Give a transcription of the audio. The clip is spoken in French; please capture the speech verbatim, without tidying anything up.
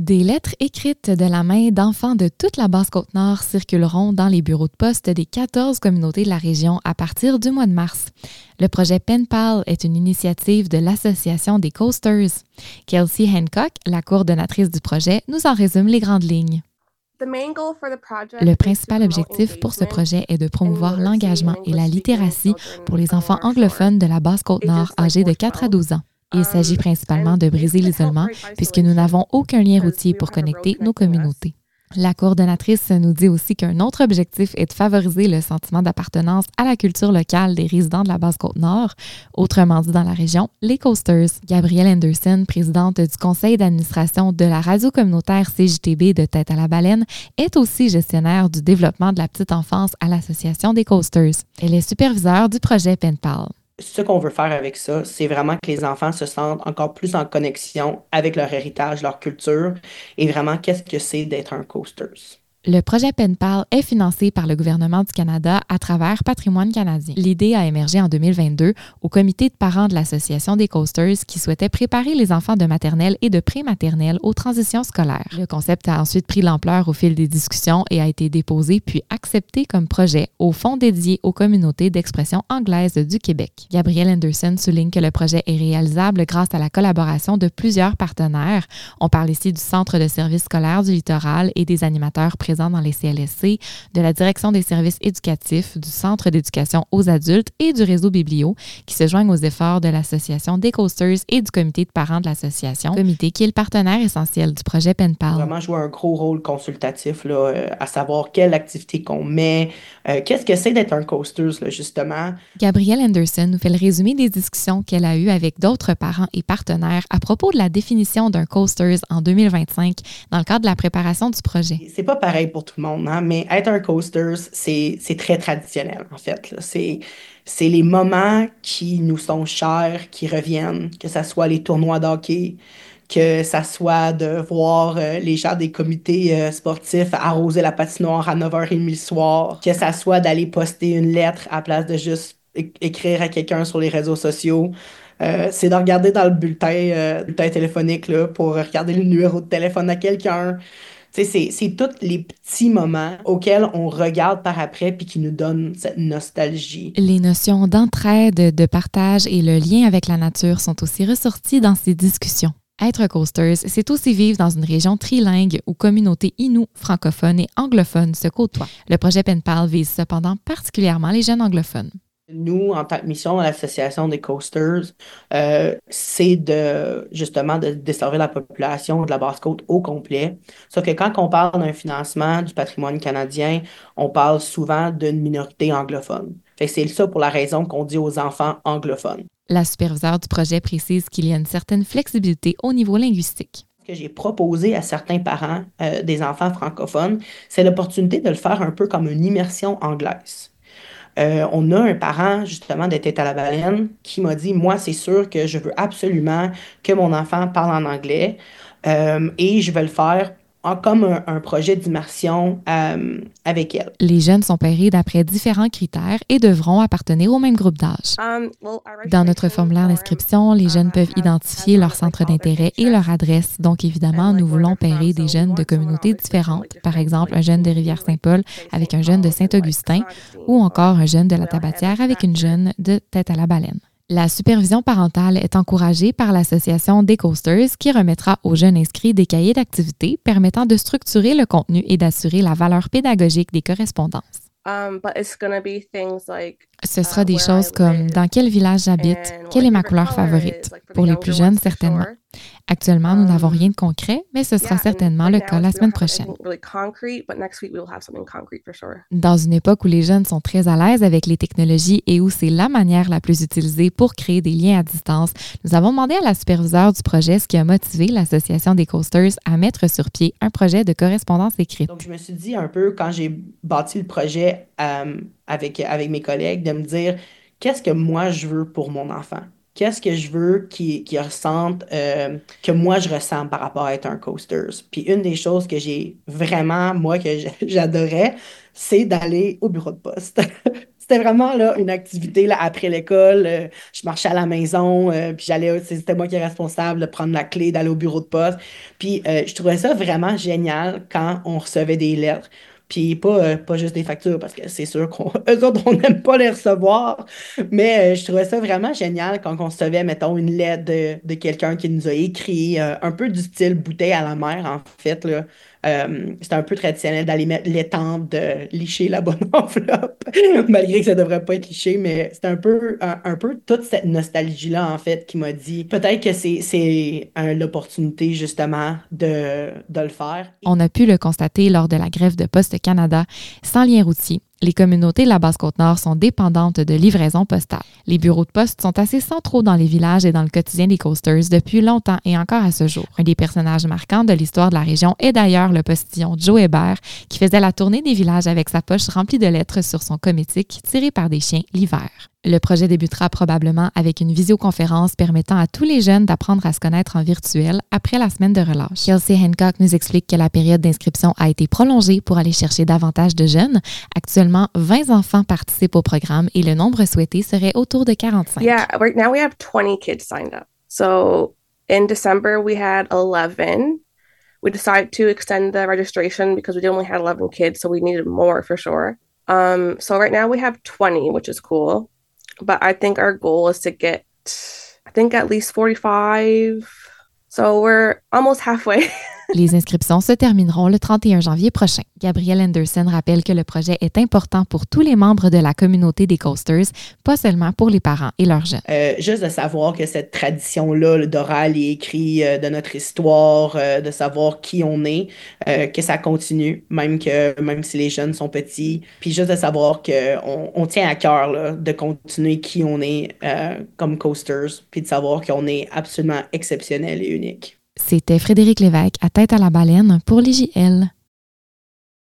Des lettres écrites de la main d'enfants de toute la Basse-Côte-Nord circuleront dans les bureaux de poste des quatorze communautés de la région à partir du mois de mars. Le projet Pen Pal est une initiative de l'Association des Coasters. Kelsey Hancock, la coordonnatrice du projet, nous en résume les grandes lignes. Le principal objectif pour ce projet est de promouvoir l'engagement et la littératie pour les enfants anglophones de la Basse-Côte-Nord âgés de quatre à douze ans. Il s'agit principalement de briser l'isolement puisque nous n'avons aucun lien routier pour connecter nos communautés. La coordonnatrice nous dit aussi qu'un autre objectif est de favoriser le sentiment d'appartenance à la culture locale des résidents de la Basse-Côte-Nord, autrement dit dans la région, les Coasters. Gabrielle Anderson, présidente du conseil d'administration de la radio communautaire C J T B de Tête à la Baleine, est aussi gestionnaire du développement de la petite enfance à l'Association des Coasters. Elle est superviseure du projet Pen Pal. Ce qu'on veut faire avec ça, c'est vraiment que les enfants se sentent encore plus en connexion avec leur héritage, leur culture, et vraiment qu'est-ce que c'est d'être un Coasters. Le projet Pen Pal est financé par le gouvernement du Canada à travers Patrimoine canadien. L'idée a émergé en deux mille vingt-deux au comité de parents de l'Association des Coasters qui souhaitait préparer les enfants de maternelle et de pré-maternelle aux transitions scolaires. Le concept a ensuite pris l'ampleur au fil des discussions et a été déposé puis accepté comme projet au fonds dédié aux communautés d'expression anglaise du Québec. Gabrielle Anderson souligne que le projet est réalisable grâce à la collaboration de plusieurs partenaires. On parle ici du Centre de services scolaires du littoral et des animateurs présents dans les C L S C, de la Direction des services éducatifs, du Centre d'éducation aux adultes et du réseau Biblio, qui se joignent aux efforts de l'Association des Coasters et du comité de parents de l'association, comité qui est le partenaire essentiel du projet Pen Pal. Vraiment jouer un gros rôle consultatif, là, euh, à savoir quelle activité qu'on met, euh, qu'est-ce que c'est d'être un Coasters, là, justement. Gabrielle Anderson nous fait le résumé des discussions qu'elle a eues avec d'autres parents et partenaires à propos de la définition d'un Coasters en deux mille vingt-cinq dans le cadre de la préparation du projet. C'est pas pareil pour tout le monde, hein, mais être un Coasters, c'est, c'est très traditionnel, en fait. Là. C'est, c'est les moments qui nous sont chers, qui reviennent, que ce soit les tournois d'hockey, que ça soit de voir euh, les gens des comités euh, sportifs arroser la patinoire à neuf heures trente le soir, que ça soit d'aller poster une lettre à la place de juste é- écrire à quelqu'un sur les réseaux sociaux. Euh, c'est de regarder dans le bulletin, euh, bulletin téléphonique là, pour regarder le numéro de téléphone à quelqu'un. Tu sais, c'est, c'est tous les petits moments auxquels on regarde par après puis qui nous donnent cette nostalgie. Les notions d'entraide, de partage et le lien avec la nature sont aussi ressorties dans ces discussions. Être Coasters, c'est aussi vivre dans une région trilingue où communautés inou, francophones et anglophones se côtoient. Le projet Pen Pal vise cependant particulièrement les jeunes anglophones. Nous, en tant que mission à l'Association des Coasters, euh, c'est de justement de desservir la population de la Basse-Côte au complet. Sauf que quand on parle d'un financement du patrimoine canadien, on parle souvent d'une minorité anglophone. Fait que c'est ça pour la raison qu'on dit aux enfants anglophones. La superviseure du projet précise qu'il y a une certaine flexibilité au niveau linguistique. Ce que j'ai proposé à certains parents euh, des enfants francophones, c'est l'opportunité de le faire un peu comme une immersion anglaise. Euh, on a un parent, justement, de Tête à la Baleine qui m'a dit, moi, c'est sûr que je veux absolument que mon enfant parle en anglais euh, et je vais le faire en, comme un, un projet d'immersion euh, avec elle. Les jeunes sont pairés d'après différents critères et devront appartenir au même groupe d'âge. Dans notre formulaire d'inscription, les jeunes peuvent identifier leur centre d'intérêt et leur adresse. Donc, évidemment, nous voulons pairer des jeunes de communautés différentes. Par exemple, un jeune de Rivière-Saint-Paul avec un jeune de Saint-Augustin ou encore un jeune de la Tabatière avec une jeune de Tête à la Baleine. La supervision parentale est encouragée par l'Association des Coasters qui remettra aux jeunes inscrits des cahiers d'activités permettant de structurer le contenu et d'assurer la valeur pédagogique des correspondances. Um, but it's gonna be things like, Ce sera des choses comme dans quel village j'habite, quelle est ma couleur favorite, pour les plus jeunes certainement. Actuellement, nous n'avons rien de concret, mais ce sera certainement le cas la semaine prochaine. Dans une époque où les jeunes sont très à l'aise avec les technologies et où c'est la manière la plus utilisée pour créer des liens à distance, nous avons demandé à la superviseure du projet ce qui a motivé l'Association des Coasters à mettre sur pied un projet de correspondance écrite. Donc, je me suis dit un peu, quand j'ai bâti le projet euh, avec, avec mes collègues, de me dire, qu'est-ce que moi je veux pour mon enfant? Qu'est-ce que je veux qu'il qu'il ressente, euh, que moi je ressens par rapport à être un Coasters? Puis une des choses que j'ai vraiment, moi, que j'adorais, c'est d'aller au bureau de poste. c'était vraiment là, une activité là, après l'école. Euh, je marchais à la maison, euh, puis j'allais, c'était moi qui étais responsable de prendre la clé, d'aller au bureau de poste. Puis euh, je trouvais ça vraiment génial quand on recevait des lettres. Puis pas, euh, pas juste des factures, parce que c'est sûr qu'eux autres, on n'aime pas les recevoir. Mais euh, je trouvais ça vraiment génial quand on recevait, mettons, une lettre de, de quelqu'un qui nous a écrit, euh, un peu du style bouteille à la mer, en fait, là. Euh, c'était un peu traditionnel d'aller mettre l'étampe, de licher la bonne enveloppe, malgré que ça devrait pas être liché, mais c'était un peu, un, un peu toute cette nostalgie-là, en fait, qui m'a dit peut-être que c'est, c'est euh, l'opportunité, justement, de, de le faire. On a pu le constater lors de la grève de Poste Canada. Sans lien routier, les communautés de la Basse-Côte-Nord sont dépendantes de livraisons postales. Les bureaux de poste sont assez centraux dans les villages et dans le quotidien des coasters depuis longtemps et encore à ce jour. Un des personnages marquants de l'histoire de la région est d'ailleurs le postillon Joe Hébert, qui faisait la tournée des villages avec sa poche remplie de lettres sur son cométique tiré par des chiens l'hiver. Le projet débutera probablement avec une visioconférence permettant à tous les jeunes d'apprendre à se connaître en virtuel après la semaine de relâche. Kelsey Hancock nous explique que la période d'inscription a été prolongée pour aller chercher davantage de jeunes. Actuellement, vingt enfants participent au programme et le nombre souhaité serait autour de quarante-cinq. Yeah, right now we have twenty kids signed up. So in December we had eleven. We decided to extend the registration because we only had eleven kids, so we needed more for sure. Um, so right now we have twenty, which is cool. But I think our goal is to get, I think, at least forty-five. So we're almost halfway. Les inscriptions se termineront le trente et un janvier prochain. Gabrielle Anderson rappelle que le projet est important pour tous les membres de la communauté des coasters, pas seulement pour les parents et leurs jeunes. Euh, juste de savoir que cette tradition-là d'oral et écrit, euh, de notre histoire, euh, de savoir qui on est, euh, que ça continue, même que même si les jeunes sont petits. Puis juste de savoir qu'on on tient à cœur là, de continuer qui on est euh, comme coasters, puis de savoir qu'on est absolument exceptionnel et unique. C'était Frédéric Lévesque à Tête à la baleine pour l'I J L.